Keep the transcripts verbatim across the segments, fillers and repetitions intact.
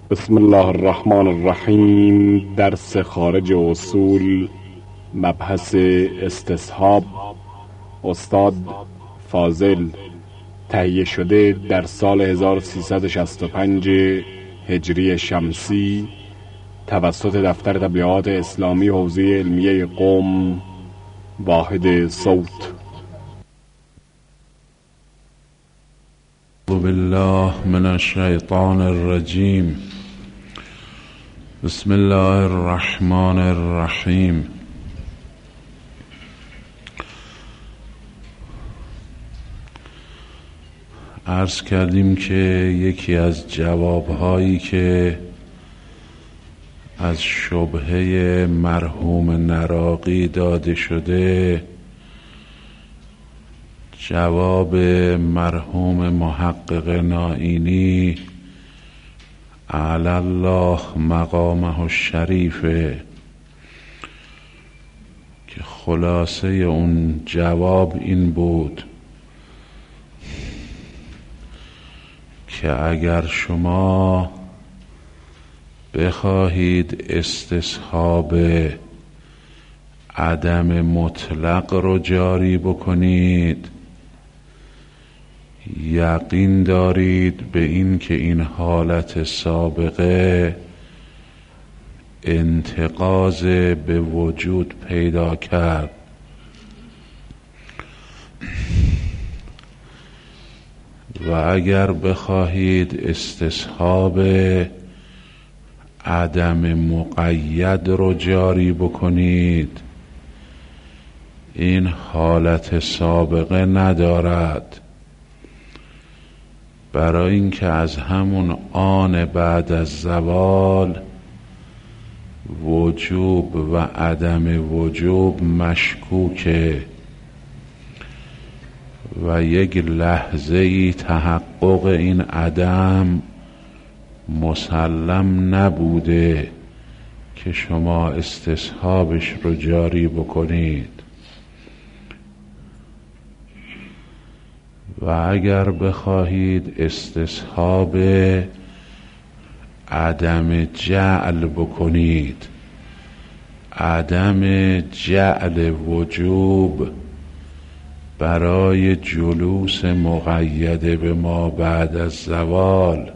بسم الله الرحمن الرحیم. درس خارج اصول، مبحث استصحاب، استاد فاضل، تهیه شده در سال هزار و سیصد و شصت و پنج هجری شمسی توسط دفتر تبلیغات اسلامی حوزه علمیه قم، واحد صوت. اعوذ بالله من الشیطان الرجیم. بسم الله الرحمن الرحیم. عرض کردیم که یکی از جوابهایی که از شبهه مرحوم نراقی داده شده، جواب مرحوم محقق نائینی اعلی الله مقامه الشریفه، که خلاصه اون جواب این بود که اگر شما بخواهید استصحاب عدم مطلق رو جاری بکنید، یقین دارید به این که این حالت سابقه انتقاض به وجود پیدا کرد. و اگر بخواهید استصحاب عدم مقید رو جاری بکنید، این حالت سابقه ندارد، برای اینکه از همون آن بعد از زوال وجوب و عدم وجوب مشکوکه و یک لحظه ای تحقق این عدم مسلم نبوده که شما استصحابش رو جاری بکنید. و اگر بخواهید استصحاب عدم جعل بکنید، عدم جعل وجوب برای جلوس مقیده به ما بعد از زوال،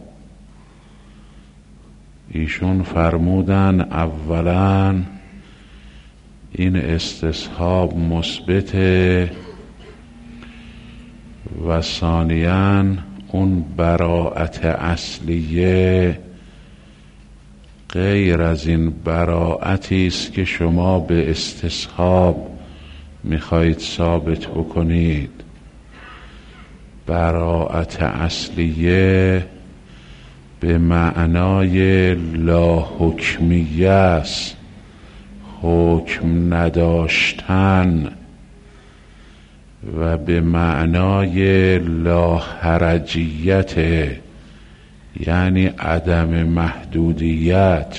ایشون فرمودن اولا این استصحاب مثبته و ثانیاً اون براءت اصلیه غیر از این براءتی است که شما به استصحاب میخواهید ثابت بکنید. براءت اصلیه به معنای لا حکمیه است، حکم نداشتن، و به معنای لا حرجیت، یعنی عدم محدودیت.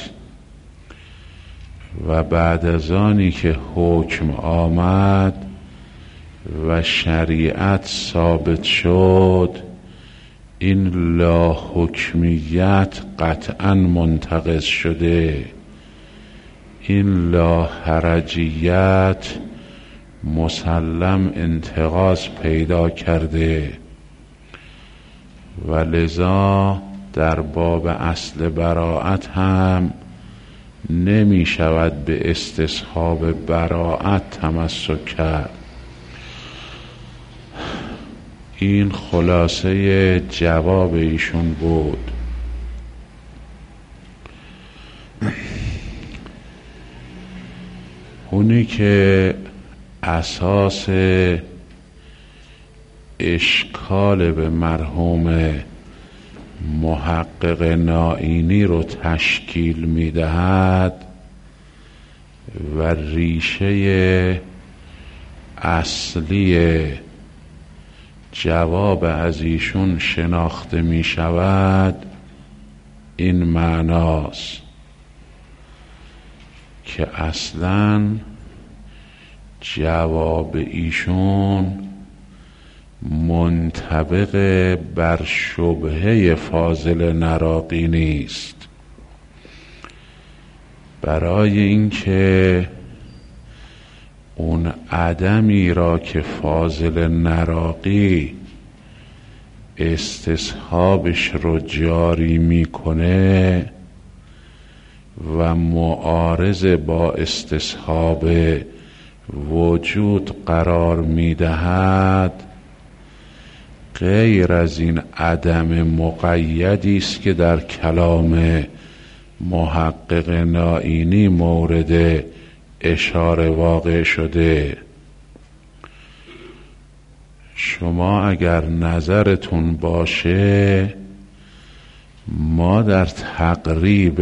و بعد از آنی که حکم آمد و شریعت ثابت شد، این لا حکمیت قطعا منتقض شده، این لا حرجیت مسلم انتقاض پیدا کرده. و لذا در باب اصل براءت هم نمی شود به استصحاب براءت تمسک کرد. این خلاصه جواب ایشون بود. اونی که اساس اشکال به مرحوم محقق نائینی رو تشکیل میدهد و ریشه اصلی جواب از ایشون شناخته می شود، این معناست که اصلاً جواب ایشون منطبق بر شبهه فاضل نراقی نیست. برای اینکه اون عدمی را که فاضل نراقی استصحابش رو جاری میکنه و معارض با استصحاب وجود قرار میدهد، غیر از این عدم مقیدی است که در کلام محقق نائینی مورد اشاره واقع شده. شما اگر نظرتون باشه ما در تقریب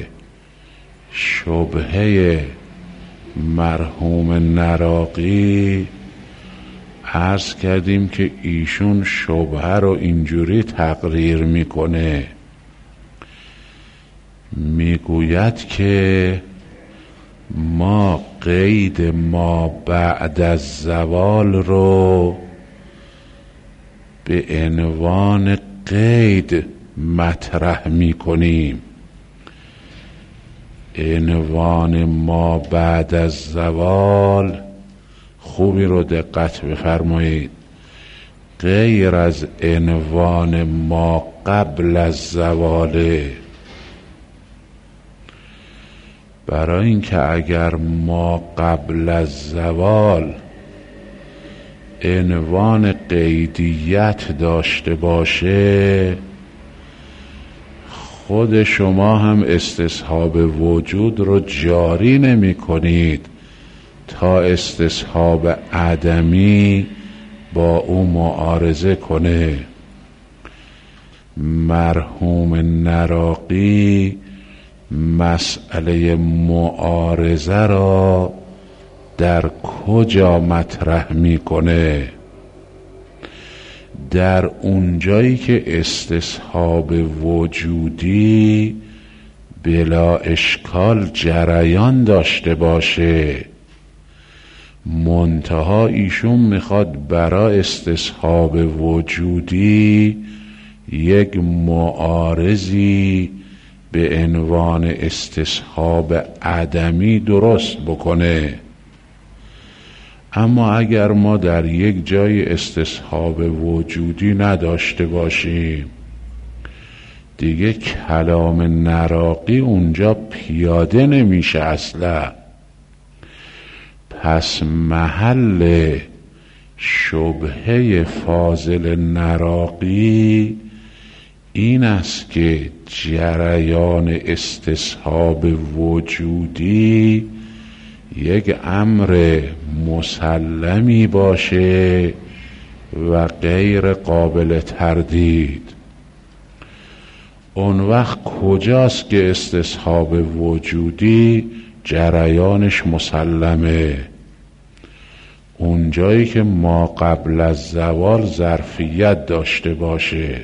شبهه مرحوم نراقی عرض کردیم که ایشون شبهه رو اینجوری تقریر میکنه، میگوید که ما قید ما بعد از زوال رو به عنوان قید مطرح میکنیم. عنوان ما بعد از زوال، خوبی رو دقت بفرمایید، غیر از عنوان ما قبل از زواله. برای اینکه اگر ما قبل از زوال عنوان قیدیت داشته باشه، خود شما هم استصحاب وجود رو جاری نمی کنید تا استصحاب عدمی با او معارضه کنه. مرحوم نراقی مسئله معارضه را در کجا مطرح میکنه؟ در اونجایی که استصحاب وجودی بلا اشکال جریان داشته باشه، منتها ایشون میخواد برای استصحاب وجودی یک معارضی به عنوان استصحاب عدمی درست بکنه. اما اگر ما در یک جای استصحاب وجودی نداشته باشیم، دیگه کلام نراقی اونجا پیاده نمیشه اصلا. پس محل شبهه فاضل نراقی این است که جریان استصحاب وجودی یک امر مسلمی باشه و غیر قابل تردید. اون وقت کجاست که استصحاب وجودی جریانش مسلمه؟ اونجایی که ما قبل از زوال ظرفیت داشته باشه.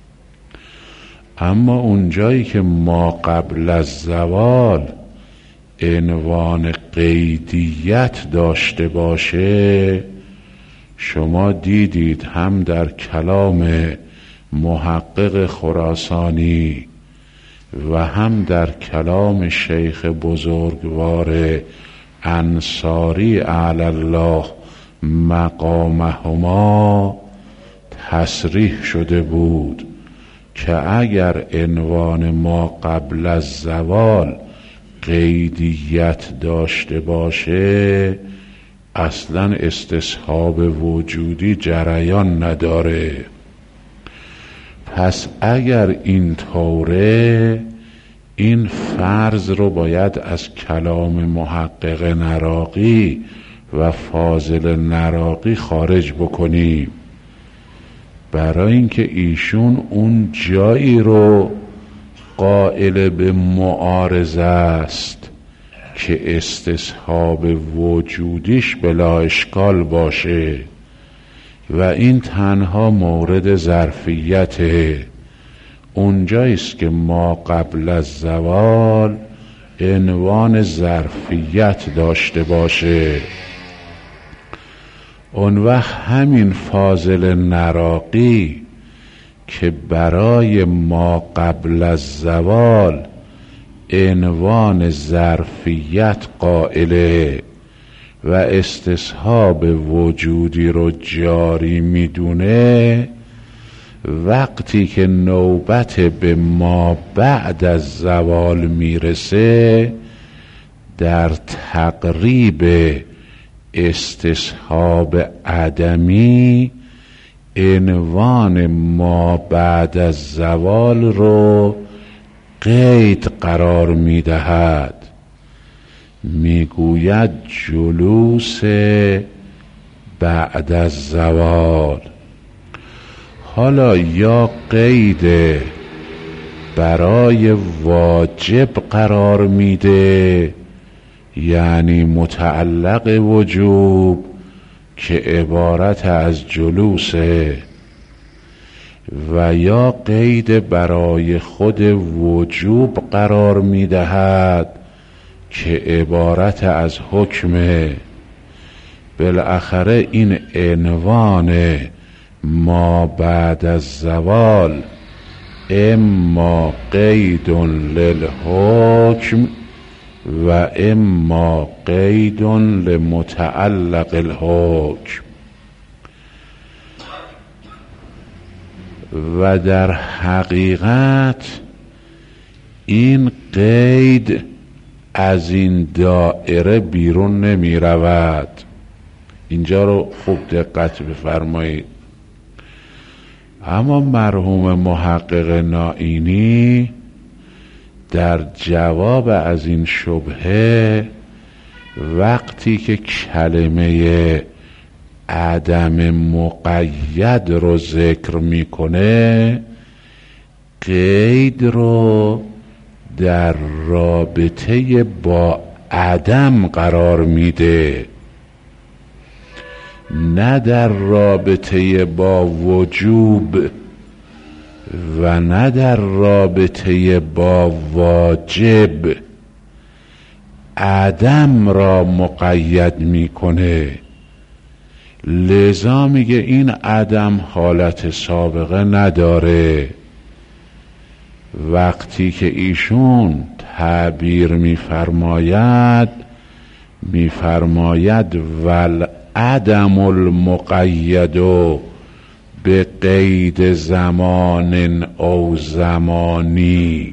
اما اونجایی که ما قبل از زوال عنوان قیدیت داشته باشه، شما دیدید هم در کلام محقق خراسانی و هم در کلام شیخ بزرگوار انصاری اعلی الله مقامهما تصریح شده بود که اگر عنوان ما قبل از زوال قیدیت داشته باشه، اصلا استصحاب وجودی جریان نداره. پس اگر این طوره، این فرض رو باید از کلام محقق نراقی و فاضل نراقی خارج بکنیم، برای اینکه ایشون اون جایی رو قائل به معارضه است که استصحاب وجودیش بلا اشکال باشه و این تنها مورد ظرفیته. اونجاییست که ما قبل از زوال عنوان ظرفیت داشته باشه. اون وقت همین فاضل نراقی که برای ما قبل از زوال عنوان ظرفیت قائله و استصحاب وجودی رو جاری میدونه، وقتی که نوبت به ما بعد از زوال میرسه در تقریب استصحاب عدمی عنوان ما بعد از زوال رو قید قرار میدهد، میگوید جلوس بعد از زوال. حالا یا قید برای واجب قرار میده، یعنی متعلق وجوب که عبارت از جلوسه، و یا قید برای خود وجوب قرار میدهد که عبارت از حکمه. بالاخره این عنوان ما بعد از زوال اما قید للحکم و اما قید لمتعلق الحکم، و در حقیقت این قید از این دائره بیرون نمی رود. اینجا رو خوب دقت بفرمایید. اما مرحوم محقق نائینی در جواب از این شبهه وقتی که کلمه عدم مقید رو ذکر میکنه، قید رو در رابطه با عدم قرار میده، نه در رابطه با وجوب و نه در رابطه با واجب. عدم را مقید میکنه، لذا میگه این عدم حالت سابقه نداره. وقتی که ایشون تعبیر میفرماید میفرماید ول عدم المقید به قید زمان او زمانی،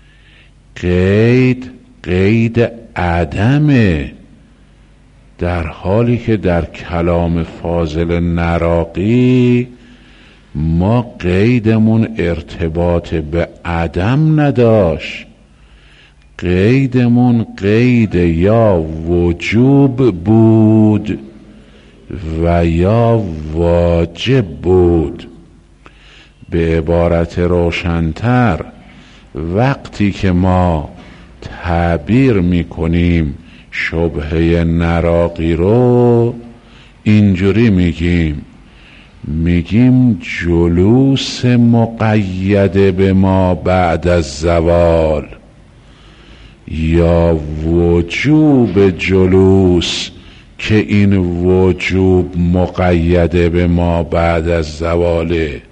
قید قید عدمه، در حالی که در کلام فاضل نراقی ما قیدمون ارتباط به عدم نداشت، قیدمون قید یا وجوب بود و یا واجب بود. به عبارت روشن‌تر، وقتی که ما تعبیر میکنیم شبهه نراقی رو اینجوری میگیم میگیم جلوس مقید به ما بعد از زوال یا وجوب جلوس که این وجوب مقید به ما بعد از زواله.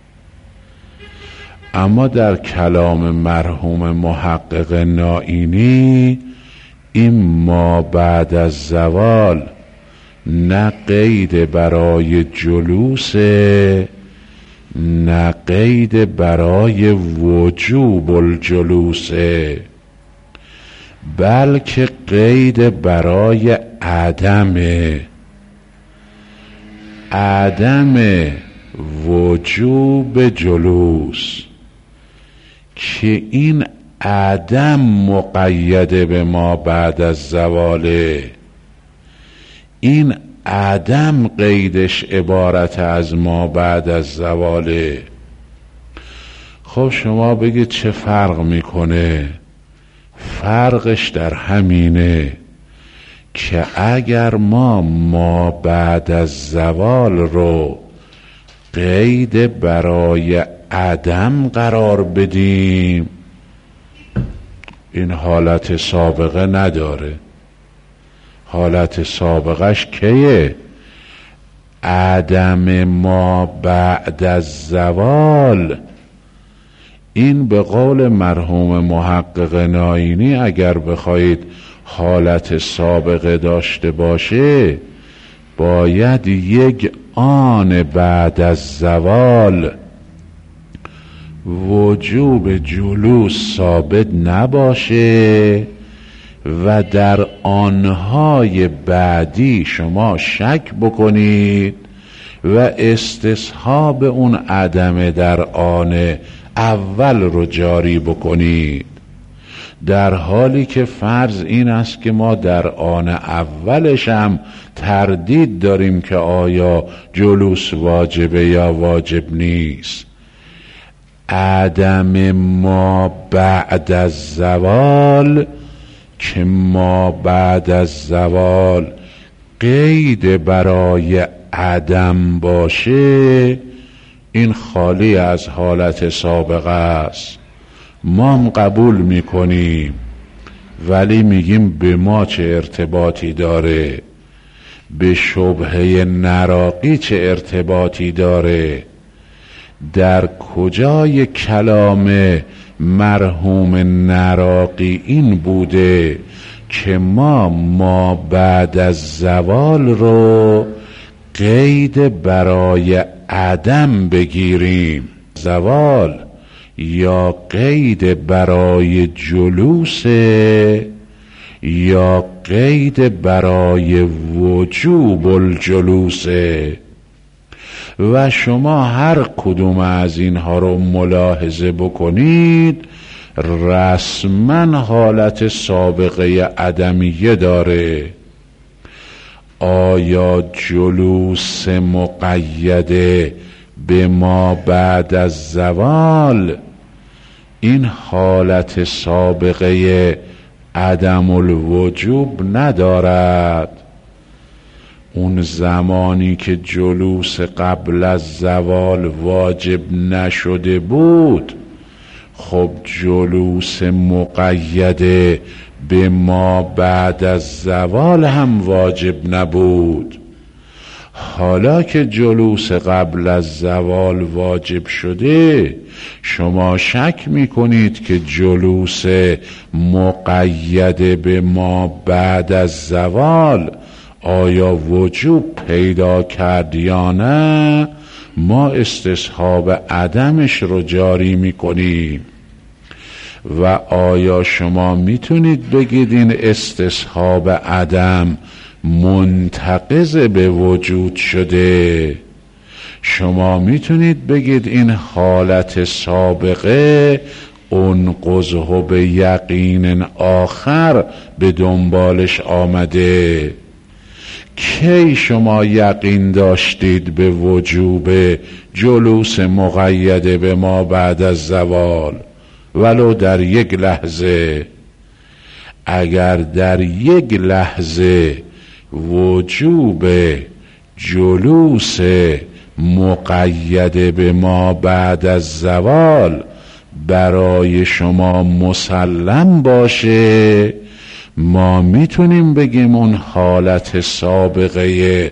اما در کلام مرحوم محقق نائینی این ما بعد از زوال نه قید برای جلوس نه قید برای وجوب الجلوس، بلکه قید برای عدم عدم وجوب جلوس، که این عدم مقید به ما بعد از زواله. این عدم قیدش عبارت از ما بعد از زواله. خب شما بگید چه فرق میکنه؟ فرقش در همینه که اگر ما ما بعد از زوال رو قید برای عدم قرار بدیم، این حالت سابقه نداره. حالت سابقش کیه؟ عدم ما بعد از زوال. این به قول مرحوم محقق ناینی اگر بخواید حالت سابقه داشته باشه باید یک آن بعد از زوال وجوب جلوس ثابت نباشه و در آنهای بعدی شما شک بکنید و استصحاب اون عدم در آن اول رو جاری بکنید، در حالی که فرض این است که ما در آن اولش هم تردید داریم که آیا جلوس واجبه یا واجب نیست. عدم ما بعد از زوال که ما بعد از زوال قید برای عدم باشه این خالی از حالت سابقه است. ما هم قبول میکنیم ولی میگیم به ما چه ارتباطی داره، به شبهه نراقی چه ارتباطی داره. در کجای کلام مرحوم نراقی این بوده که ما ما بعد از زوال رو قید برای عدم بگیریم؟ زوال یا قید برای جلوس یا قید برای وجوب الجلوس، و شما هر کدوم از اینها رو ملاحظه بکنید رسما حالت سابقه عدمیه داره. آیا جلوس مقیده به ما بعد از زوال این حالت سابقه عدم الوجوب ندارد؟ اون زمانی که جلوس قبل از زوال واجب نشده بود خب جلوس مقیده به ما بعد از زوال هم واجب نبود. حالا که جلوس قبل از زوال واجب شده شما شک میکنید که جلوس مقیده به ما بعد از زوال آیا وجوب پیدا کرد یا نه؟ ما استصحاب عدمش رو جاری میکنیم. و آیا شما میتونید بگید این استصحاب عدم منتقض به وجود شده؟ شما میتونید بگید این حالت سابقه انقضه به یقین آخر به دنبالش آمده؟ کی شما یقین داشتید به وجوب جلوس مقیده به ما بعد از زوال ولو در یک لحظه؟ اگر در یک لحظه وجوب جلوس مقیده به ما بعد از زوال برای شما مسلم باشه ما میتونیم بگیم اون حالت سابقه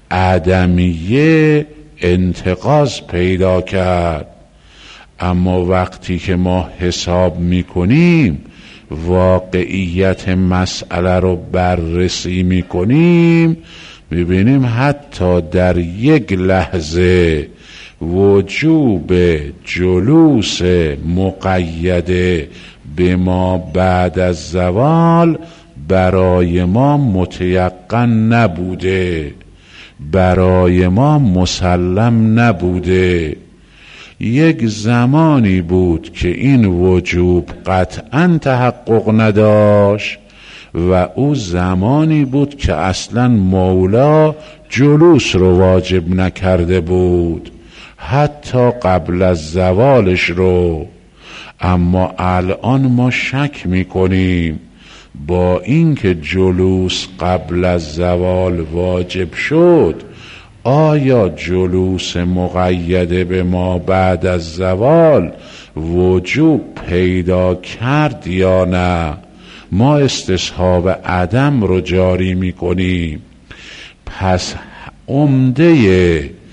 عدمیه انتقاض پیدا کرد. اما وقتی که ما حساب میکنیم واقعیت مسئله رو بررسی میکنیم میبینیم حتی در یک لحظه وجوب جلوس مقیده به ما بعد از زوال برای ما متیقن نبوده، برای ما مسلم نبوده. یک زمانی بود که این وجوب قطعا تحقق نداشت و او زمانی بود که اصلا مولا جلوس رو واجب نکرده بود حتی قبل از زوالش رو. اما الان ما شک میکنیم با اینکه جلوس قبل از زوال واجب شد آیا جلوس مقیده به ما بعد از زوال وجوب پیدا کرد یا نه؟ ما استصحاب عدم رو جاری میکنیم. پس عمده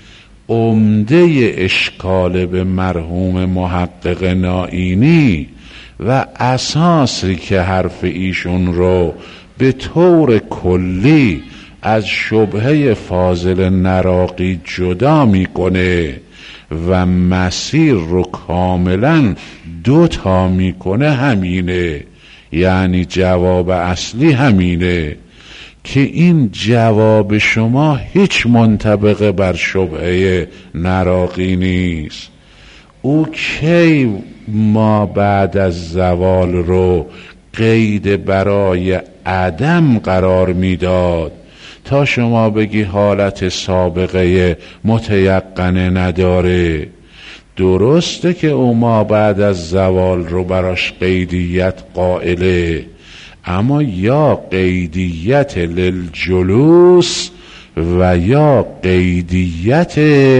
عمده اشکال به مرحوم محقق نائینی و اساسی که حرف ایشون رو به طور کلی از شبهه فاضل نراقی جدا میکنه و مسیر رو کاملا دو تا میکنه همینه، یعنی جواب اصلی همینه که این جواب شما هیچ منطبق بر شبهه نراقی نیست. او کی ما بعد از زوال رو قید برای عدم قرار میداد تا شما بگی حالت سابقه متیقنه نداره؟ درسته که او ما بعد از زوال رو براش قیدیت قائله، اما یا قیدیت للجلوس و یا قیدیت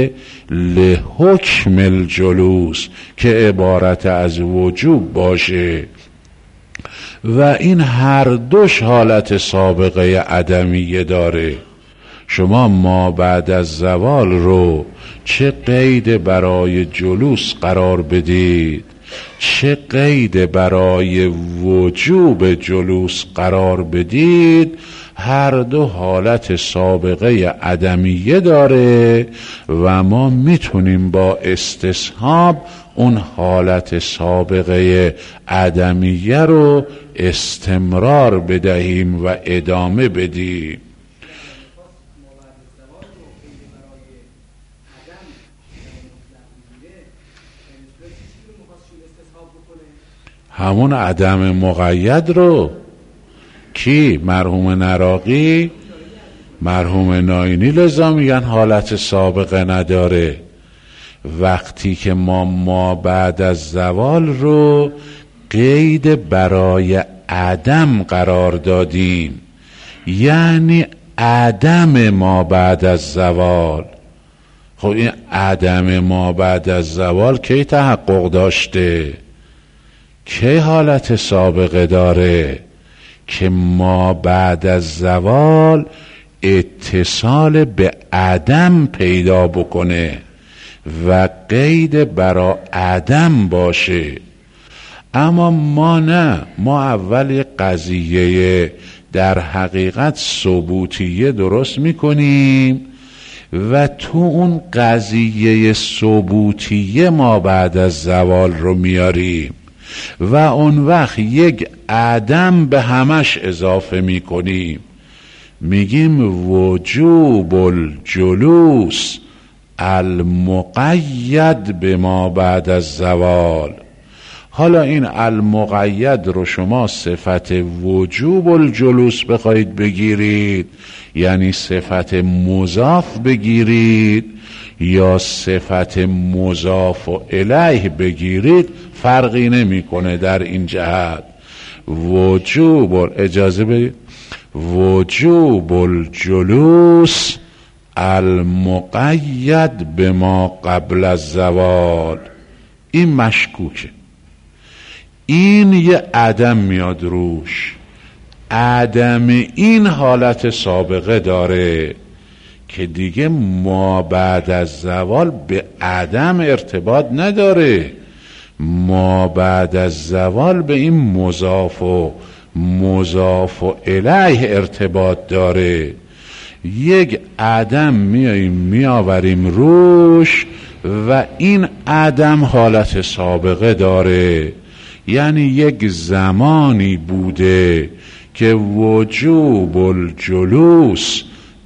لحکم الجلوس که عبارت از وجوب باشه و این هر دوش حالت سابقه عدمیه داره. شما ما بعد از زوال رو چه قید برای جلوس قرار بدید، چه قید برای وجوب جلوس قرار بدید، هر دو حالت سابقه عدمیه داره و ما میتونیم با استصحاب اون حالت سابقه عدمیه رو استمرار بدهیم و ادامه بدیم. همون عدم مقید رو کی؟ مرحوم نراقی، مرحوم نائینی لذا میگن حالت سابقه نداره. وقتی که ما ما بعد از زوال رو قید برای عدم قرار دادیم، یعنی عدم ما بعد از زوال. خب این عدم ما بعد از زوال کی تحقق داشته؟ کی حالت سابقه داره؟ که ما بعد از زوال اتصال به عدم پیدا بکنه و قید برای عدم باشه. اما ما نه، ما اول قضیه در حقیقت ثبوتیه درست میکنیم و تو اون قضیه ثبوتیه ما بعد از زوال رو میاریم و اون وقت یک عدم به همش اضافه میکنیم، میگیم وجوب الجلوس المقید به ما بعد از زوال. حالا این المقید رو شما صفت وجوب الجلوس بخواید بگیرید، یعنی صفت مضاف بگیرید، یا صفت مضاف و الیه بگیرید، فرقی نمیکنه در این جهت. وجوب اجازه بدید وجوب الجلوس المقید به ما قبل از زوال، این مشکوکه، این یه عدم میاد روش. عدم این حالت سابقه داره که دیگه ما بعد از زوال به عدم ارتباط نداره، ما بعد از زوال به این مضاف و مضاف و الیه ارتباط داره. یک عدم میاییم میآوریم روش و این عدم حالت سابقه داره، یعنی یک زمانی بوده که وجوب الجلوس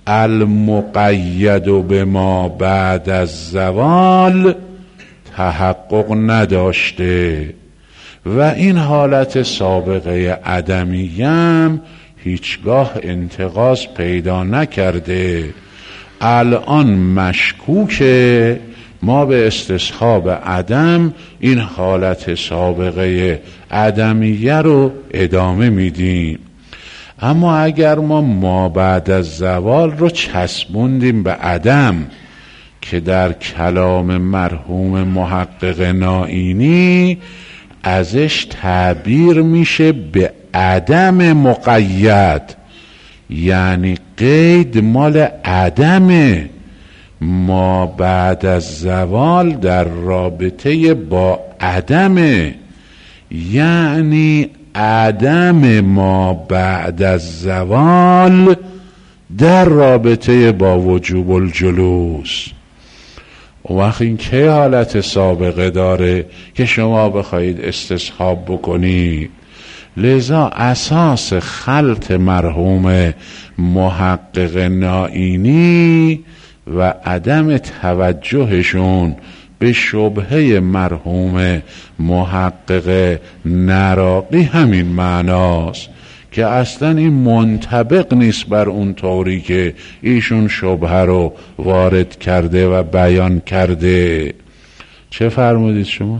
المقید به ما بعد از زوال تحقق نداشته و این حالت سابقه عدمیم هیچگاه انتقاض پیدا نکرده. الان مشکوکه، ما به استصحاب عدم این حالت سابقه عدمیه رو ادامه میدیم. اما اگر ما ما بعد از زوال رو چسبوندیم به عدم که در کلام مرحوم محقق نائینی ازش تعبیر میشه به عدم مقید، یعنی قید مال عدمه، ما بعد از زوال در رابطه با عدمه، یعنی عدم ما بعد از زوال در رابطه با وجوب الجلوس. اون وقت این که حالت سابقه داره که شما بخواید استصحاب بکنید. لذا اساس خلط مرحوم محقق نائینی و عدم توجهشون به شبهه مرحوم محقق نراقی همین معناست که اصلا این منطبق نیست بر اون طوری که ایشون شبهه رو وارد کرده و بیان کرده. چه فرمودید شما؟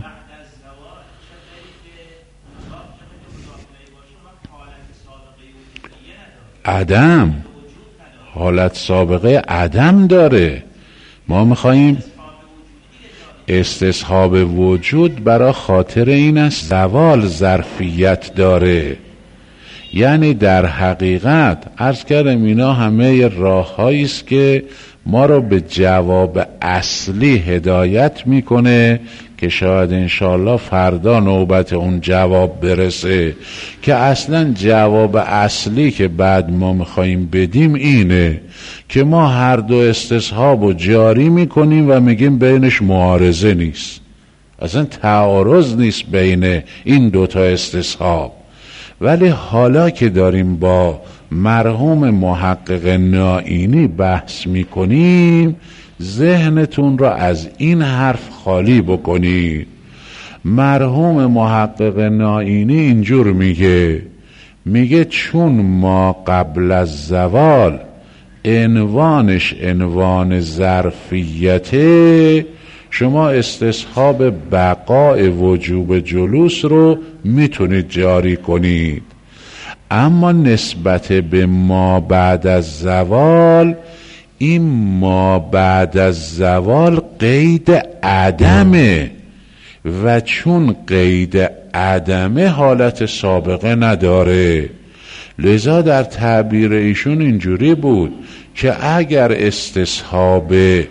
عدم حالت سابقه عدم داره. ما میخواییم استصحاب وجود برای خاطر این است زوال ظرفیت داره، یعنی در حقیقت عرض کردم اینا همه راه‌هایی است که ما رو به جواب اصلی هدایت میکنه که شاید انشالله فردا نوبت اون جواب برسه، که اصلا جواب اصلی که بعد ما میخواییم بدیم اینه که ما هر دو استصحاب رو جاری میکنیم و میگیم بینش معارضه نیست، اصلا تعارض نیست بین این دوتا استصحاب. ولی حالا که داریم با مرحوم محقق نائینی بحث میکنیم ذهنتون را از این حرف خالی بکنید. مرحوم محقق نائینی اینجور میگه میگه چون ما قبل از زوال عنوانش عنوان ظرفیته، شما استصحاب بقای وجوب جلوس رو میتونید جاری کنید، اما نسبت به ما بعد از زوال، این ما بعد از زوال قید عدمه و چون قید عدمه حالت سابقه نداره. لذا در تعبیر ایشون اینجوری بود که اگر استصحاب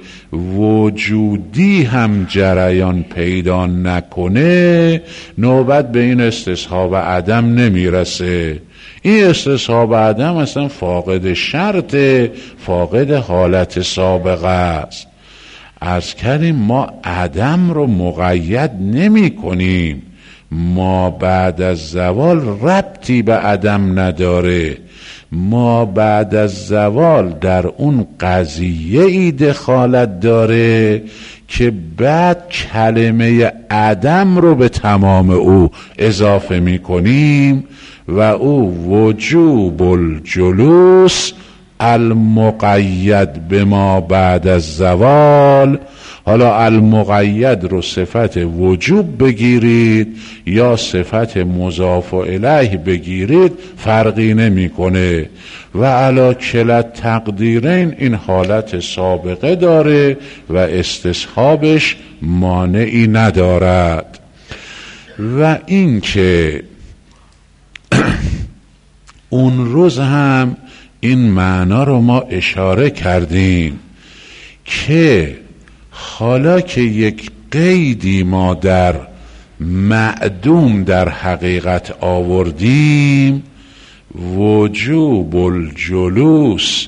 وجودی هم جریان پیدا نکنه نوبت به این استصحاب عدم نمیرسه. این استصحاب عدم اصلا فاقد شرط، فاقد حالت سابقه است. عرض کردیم ما عدم رو مقید نمی کنیم، ما بعد از زوال ربطی به عدم نداره، ما بعد از زوال در اون قضیه ای دخالت داره که بعد کلمه عدم رو به تمام او اضافه می کنیم و او وجوب الجلوس المقید به ما بعد از زوال. حالا المقید رو صفت وجوب بگیرید یا صفت مضاف الیه بگیرید فرقی نمیکنه و علی کلا تقدیرین این حالت سابقه داره و استصحابش مانعی ندارد. و این که اون روز هم این معنا رو ما اشاره کردیم که حالا که یک قیدی ما در معدوم در حقیقت آوردیم، وجوب الجلوس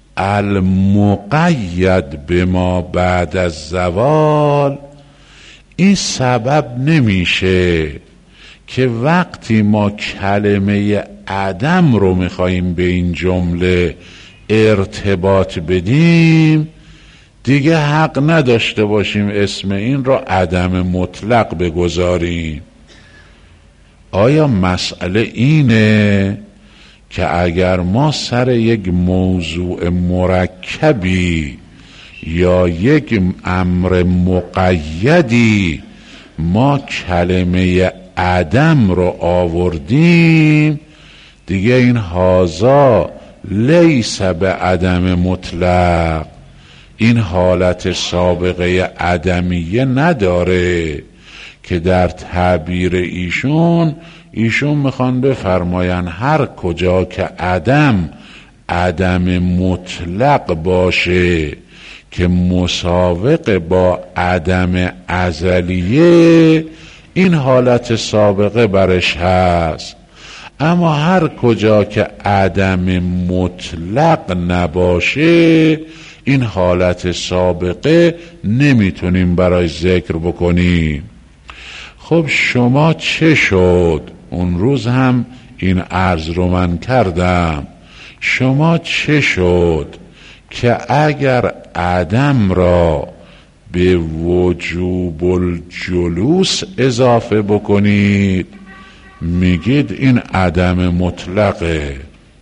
المقید به ما بعد از زوال، این سبب نمیشه که وقتی ما کلمه عدم رو میخواییم به این جمله ارتباط بدیم دیگه حق نداشته باشیم اسم این رو عدم مطلق بگذاریم. آیا مسئله اینه که اگر ما سر یک موضوع مرکبی یا یک امر مقیدی ما کلمه عدم رو آوردیم دیگه این هازا لیس به عدم مطلق، این حالت سابقه عدمیه نداره که در تعبیر ایشون ایشون میخوان بفرماین هر کجا که عدم عدم مطلق باشه که مساوق با عدم ازلیه، این حالت سابقه برش هست. اما هر کجا که عدم مطلق نباشه، این حالت سابقه نمیتونیم برای ذکر بکنیم. خب شما چه شد؟ اون روز هم این عرض رو من کردم. شما چه شد که اگر عدم را به وجوب الجلوس اضافه بکنید میگید این عدم مطلقه،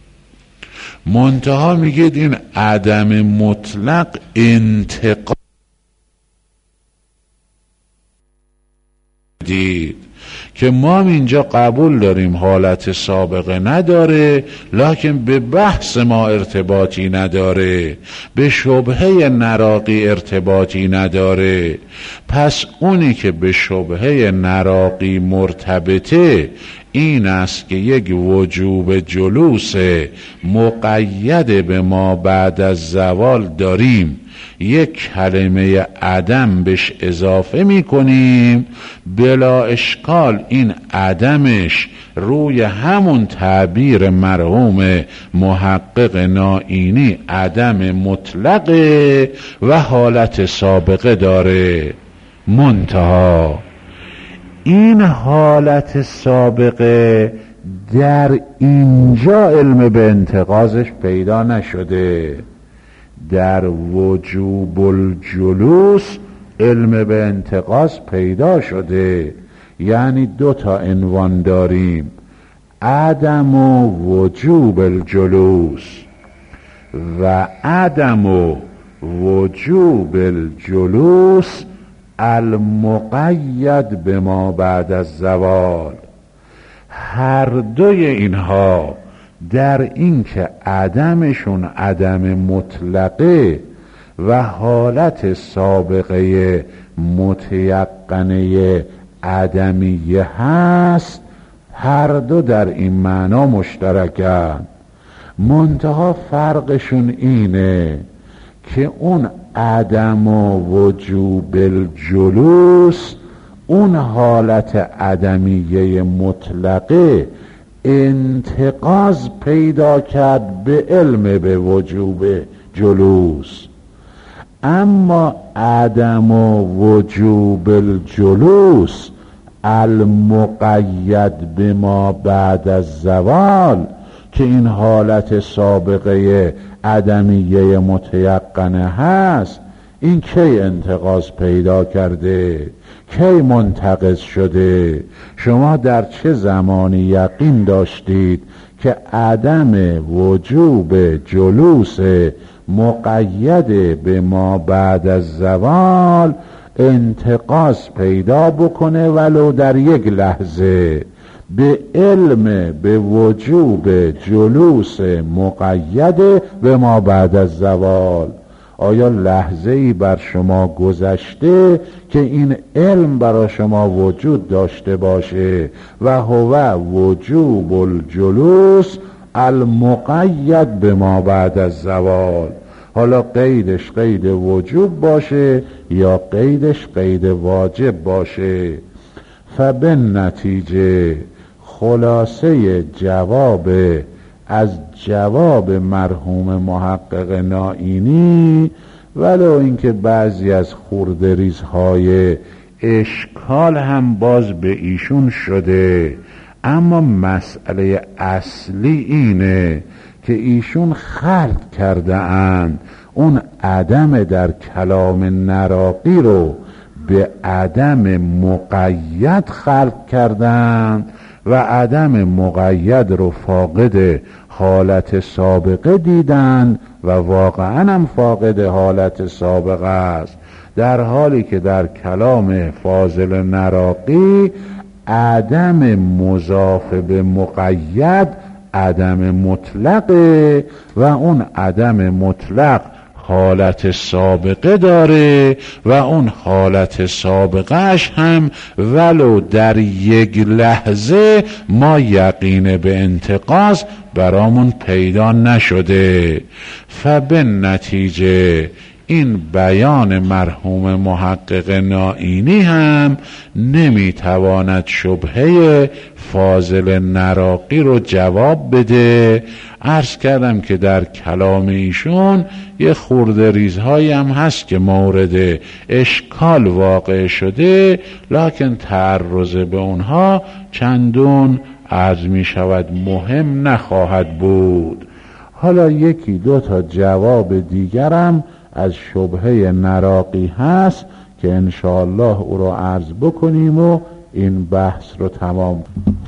منتها میگید این عدم مطلق انتقاد دید که ما اینجا قبول داریم حالت سابقه نداره، لکن به بحث ما ارتباطی نداره، به شبهه نراقی ارتباطی نداره. پس اونی که به شبهه نراقی مرتبطه این است که یک وجوب جلوس مقید به ما بعد از زوال داریم، یک کلمه عدم بهش اضافه می کنیم، بلا اشکال این عدمش روی همون تعبیر مرحوم محقق نائینی عدم مطلقه و حالت سابقه داره. منتها این حالت سابقه در اینجا علم به انتقاضش پیدا نشده، در وجوب الجلوس علم به انتقاض پیدا شده. یعنی دو تا عنوان داریم، عدم و وجوب الجلوس و عدم و وجوب الجلوس المقید به ما بعد از زوال. هر دوی اینها در این که عدمشون عدم مطلقه و حالت سابقه متیقنه عدمیه هست، هر دو در این معنا مشترکن. منتها فرقشون اینه که اون عدم و وجوب الجلوس، اون حالت عدمیه مطلقه انتقاض پیدا کرد به علم به وجوب جلوس، اما عدم و وجوب الجلوس المقید به ما بعد از زوال که این حالت سابقه عدمیه متیقنه هست، این کی انتقاض پیدا کرده؟ کی منتقض شده؟ شما در چه زمانی یقین داشتید که عدم وجوب جلوس مقید به ما بعد از زوال انتقاض پیدا بکنه ولو در یک لحظه به علم به وجوب جلوس مقید به ما بعد از زوال؟ آیا لحظه ای بر شما گذشته که این علم برای شما وجود داشته باشه و هو وجوب الجلوس المقید به ما بعد از زوال؟ حالا قیدش قید وجوب باشه یا قیدش قید واجب باشه. فبالنتیجه خلاصه جواب از جواب مرحوم محقق نائینی، ولو اینکه بعضی از خوردریزهای اشکال هم باز به ایشون شده، اما مسئله اصلی اینه که ایشون خلق کرده اند اون عدم در کلام نراقی رو به عدم مقید خلق کردند و عدم مقید رو فاقد حالت سابقه دیدند و واقعا هم فاقد حالت سابقه است، در حالی که در کلام فاضل نراقی عدم مضاف به مقید عدم مطلقه و اون عدم مطلق حالت سابقه داره و اون حالت سابقهش هم ولو در یک لحظه ما یقین به انتقاض برامون پیدا نشده. فبالنتیجه این بیان مرحوم محقق نائینی هم نمیتواند شبهه فاضل نراقی رو جواب بده. عرض کردم که در کلام ایشون یه خورده ریزهایی هم هست که مورد اشکال واقع شده، لکن تعرض به اونها چندون عرض می شود مهم نخواهد بود. حالا یکی دو تا جواب دیگرم از شبهه نراقی هست که انشاءالله او رو عرض بکنیم و این بحث رو تمام